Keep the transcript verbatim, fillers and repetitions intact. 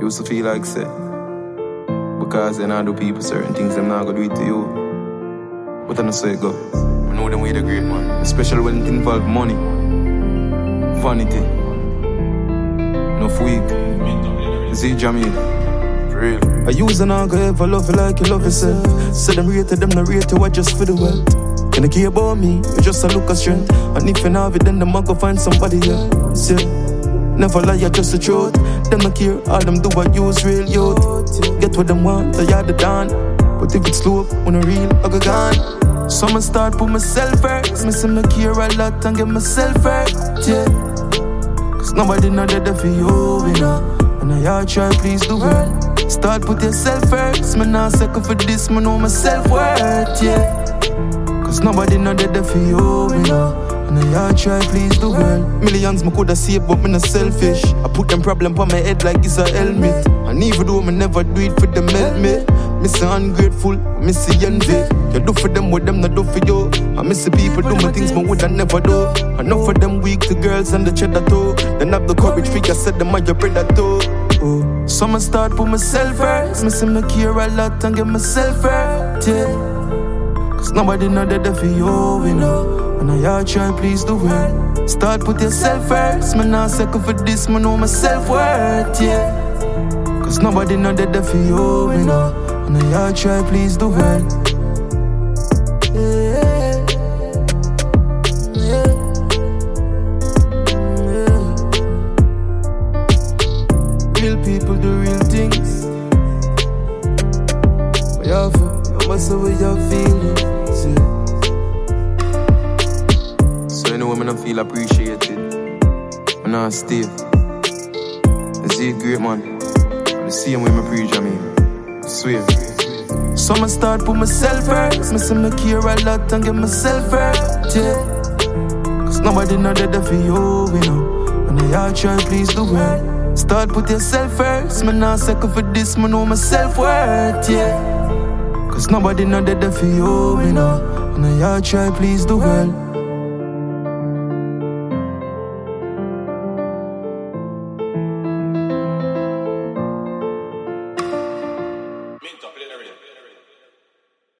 Used to feel like say, because then I do people certain things, I'm not gonna do it to you. But I know so it go. I know them way the great man, especially when it involve money, vanity, enough weak. See Jamil, for real. I use and I go ever love you like you love yourself. Say them rated, them not rate you, I just for the wealth. Can you care about me? You just a look of strength. And if you not have it, then them I go find somebody else. Yeah. Never lie, just the truth. Them not care, all them do I use real youth. Get what them want, they are the done. But if it's slow, when I real, I go gone. So I'ma start put myself first. Me say me care a lot and get myself first, yeah. Cause nobody not there for you, you know. And I all try, please do well. Start put yourself first. Me not second for this, me know myself worth, yeah. Cause nobody not there for you, you know. And I all try, please do well. Millions me coulda saved, but me not selfish. I put them problem on my head like it's a helmet. And even though me never do it for them help me, me say ungrateful, me say envy. You do for them what them not do for you. I miss the people do my things me woulda never do. Enough for them weak to girls and the cheddar too. Then have the courage figure said them are your brother too. Oh. So I'ma start put myself first. Me say me care a lot and get myself first, yeah. Cause nobody not there for you, you know. And I all try, please do well. Start put yourself first. Me not second for this, me know myself worth, yeah. Cause nobody not there for you, you know. And I all try, please do well. Yeah, yeah, yeah. Real people do real things. But you have you must say what you're feeling. So you know when I feel appreciated, when I stay, I see it great man. The same way I preach, I mean, I swear. So I'ma start put myself first. Me say me care a lot and get myself first, yeah. Cause nobody not there for you, you know. And I all try, please do well. Start put yourself first. Me not second for this, me know myself worth, yeah. Cause nobody not there for you, you know. And I all try, please do well.